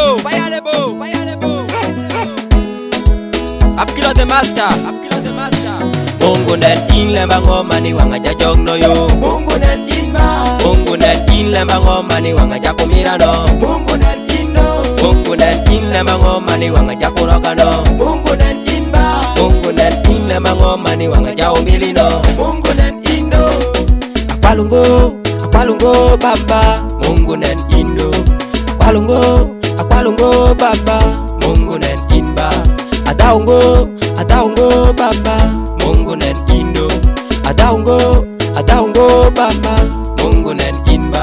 Apkilo the master, Mungu nen inle mangoma ni wangaja jogno yo. Mungu nen inba, Mungu nen inle mangoma ni wangaja kumirano. Mungu nen indo, Mungu nen inle mangoma ni wangaja kurokano. Mungu nen inba, Mungu nen inle mangoma ni wangaja umilino. Mungu nen indo, Akwalungo baba, Mungu nen indo. Akwalungo baba, Mungu nen inba. Adaungo baba, Mungu nen indo. Adaungo baba, Mungu nen inba.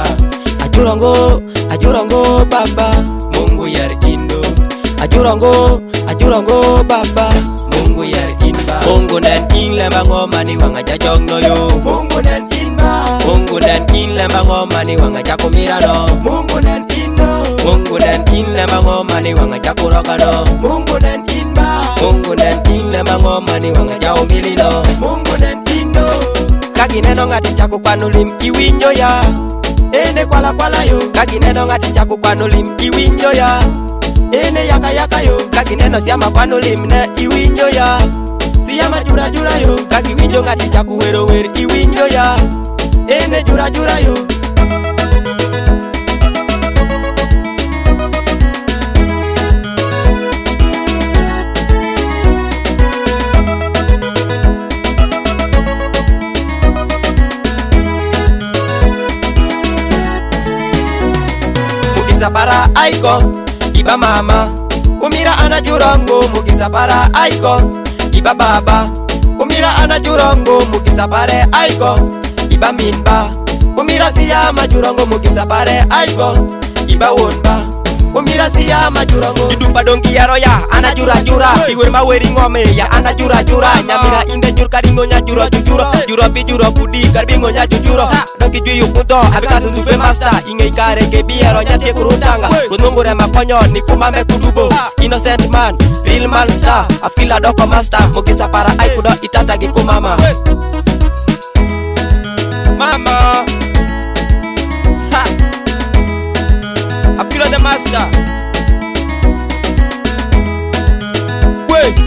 Ajurongo baba, Mungu yer indo. Ajurongo baba, Mungu yer inba. Mungu nen inle mangoma ni wangaja jogno yo. Mungu nen inba, Mungu nen inle mangoma ni wangaja kumirano. Mungu nen indo, Mungu nen inle mangoma ni wangaja kurokano. Mungu nen inba, Mungu nen inle mangoma ni wangaja umilino. Mungu nen indo, Kagineno ngati chako kwano lim iwinjo ya. ene kwala yo, Kagineno ngati chako kwano lim iwinjo ya. ene yaka yo, Kagineno siama kwano lim ne iwinjo ya. siyama jura yo, Kagiwinjo ngati chako wero wer iwinjo ya. ene jura yo. Mugisa para aiko, iba mama. Umira ana jurongo, mugisa para aiko, iba baba. Umira ana jurongo, mugisa pare aiko, iba minba. Umira siyama jurongo, mugisa pare aiko, iba wonba. Umira siyama jurongo, idumba dongi yaro ya ana jura. Iwer maweri ngome ya ana jura. Nyamina inde jur karingo nya juro. Juro bi juro budi karbingo nya juro. Dongi juyu kudo abika tuntupe master. Inge ikare ke biero nya te kurutanga. Runungu rema konyo ni kumame kudubo. Innocent man, real man star. Afila doko master, mugisa para aikudo itata gikumama. Mama ha. Apkilo the master. Wait.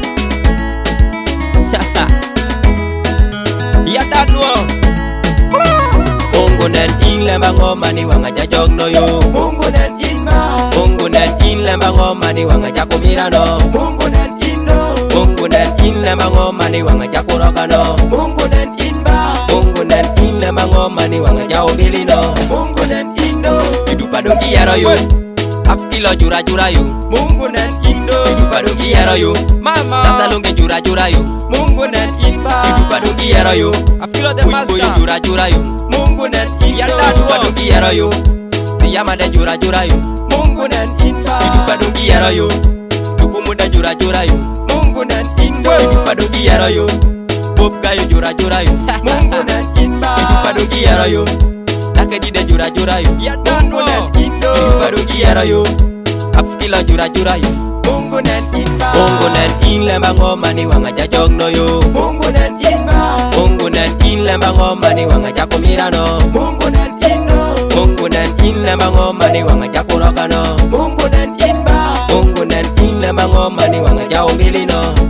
Ya danwo. Mungu nen inle mangoma ni wangaja jogno yo. Mungu nen inba, Mungu nen inle mangoma ni wangaja kumirano. Mungu nen indo, Mungu nen inle mangoma ni wangaja kurokano. Mungu nen inba, Mungu nen inle mangoma ni wangaja umilino. Mungu nen indo, Idupa dongi yaro yo. Apkilo jura yo. Mungu nen indo, Idupa dongi yaro yo. mama, Tata lunge jura yo. Mungu nen inba, Idupa dongi yaro yo. Apkilo the Wishbo yo master, jura yo. Mungu nen Idupa indo, dongi yaro yo. Siyama de jura yo. Mungu nen inba, Idupa dongi yaro yo. Tukumu de jura yo. Mungu nen indo, Idupa dongi yaro yo. Popga yo jura yo. Mungu nen inba, Idupa dongi yaro yo. Nakedi de jura yo. Mungu nen indo, Idupa dongi yaro yo. Apkilo jura yo. Mungu nen inba, Mungu nen inle mangoma ni wangaja jogno yo. Mungu nen inba, Mungu nen inle mangoma ni wangaja kumirano. Mungu nen indo, Mungu nen inle mangoma ni wangaja kurokano. Mungu nen inba, Mungu nen inle mangoma ni wangaja umilino.